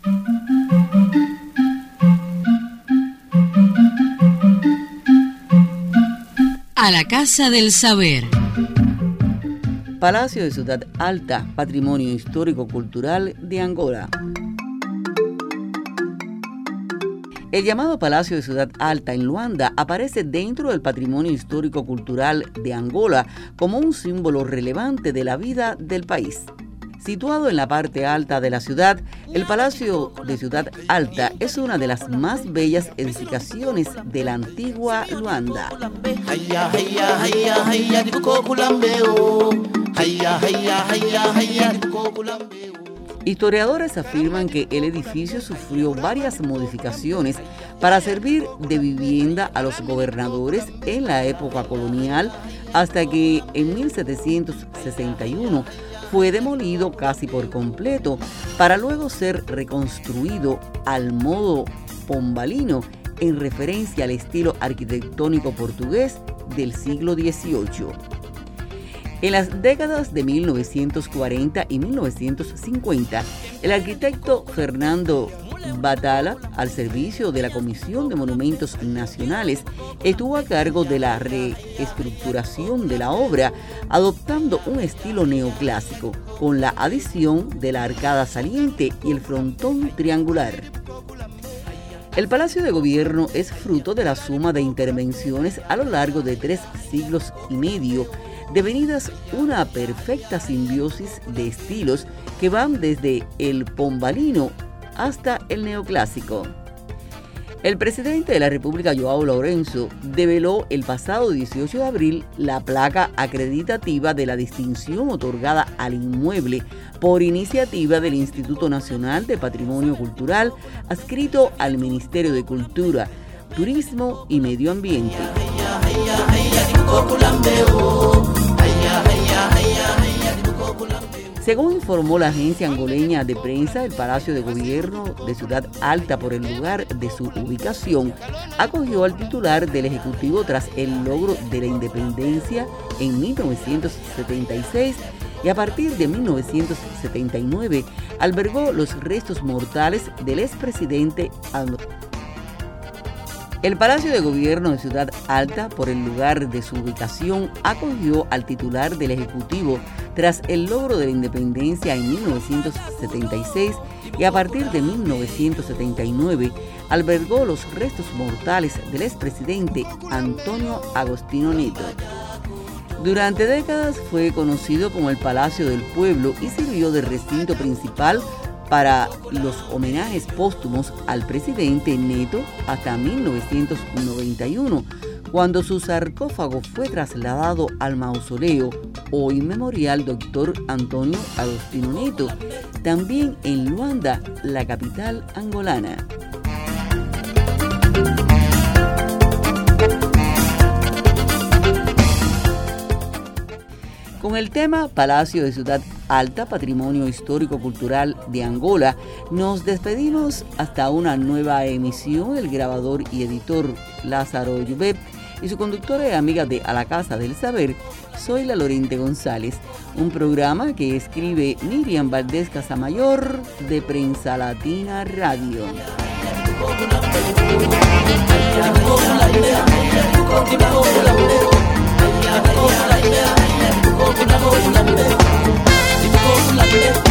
A la Casa del Saber. Palacio de Ciudad Alta, Patrimonio Histórico-Cultural de Angola. El llamado Palacio de Ciudad Alta en Luanda aparece dentro del patrimonio histórico-cultural de Angola como un símbolo relevante de la vida del país. Situado en la parte alta de la ciudad, el Palacio de Ciudad Alta es una de las más bellas edificaciones de la antigua Luanda. Historiadores afirman que el edificio sufrió varias modificaciones para servir de vivienda a los gobernadores en la época colonial, hasta que en 1761 fue demolido casi por completo para luego ser reconstruido al modo pombalino, en referencia al estilo arquitectónico portugués del siglo XVIII. En las décadas de 1940 y 1950, el arquitecto Fernando Batalla, al servicio de la Comisión de Monumentos Nacionales, estuvo a cargo de la reestructuración de la obra, adoptando un estilo neoclásico, con la adición de la arcada saliente y el frontón triangular. El Palacio de Gobierno es fruto de la suma de intervenciones a lo largo de 3 siglos y medio, devenidas una perfecta simbiosis de estilos que van desde el pombalino hasta el neoclásico. El presidente de la República, João Lourenço, develó el pasado 18 de abril la placa acreditativa de la distinción otorgada al inmueble por iniciativa del Instituto Nacional de Patrimonio Cultural, adscrito al Ministerio de Cultura, Turismo y Medio Ambiente. Según informó la agencia angoleña de prensa, el Palacio de Gobierno de Ciudad Alta, por el lugar de su ubicación, acogió al titular del Ejecutivo tras el logro de la independencia en 1976 y a partir de 1979 albergó los restos mortales del expresidente El Palacio de Gobierno de Ciudad Alta, por el lugar de su ubicación, acogió al titular del Ejecutivo tras el logro de la independencia en 1976 y a partir de 1979 albergó los restos mortales del expresidente Antonio Agostinho Neto. Durante décadas fue conocido como el Palacio del Pueblo y sirvió de recinto principal para los homenajes póstumos al presidente Neto hasta 1991, cuando su sarcófago fue trasladado al mausoleo hoy Memorial Dr. Antonio Agostinho Neto, también en Luanda, la capital angolana. Con el tema Palacio de Ciudad Alta, Patrimonio Histórico-Cultural de Angola, nos despedimos hasta una nueva emisión. El grabador y editor Lázaro Llubet y su conductora y amiga de A la Casa del Saber, soy la Lorente González, un programa que escribe Miriam Valdés Casamayor de Prensa Latina Radio. Una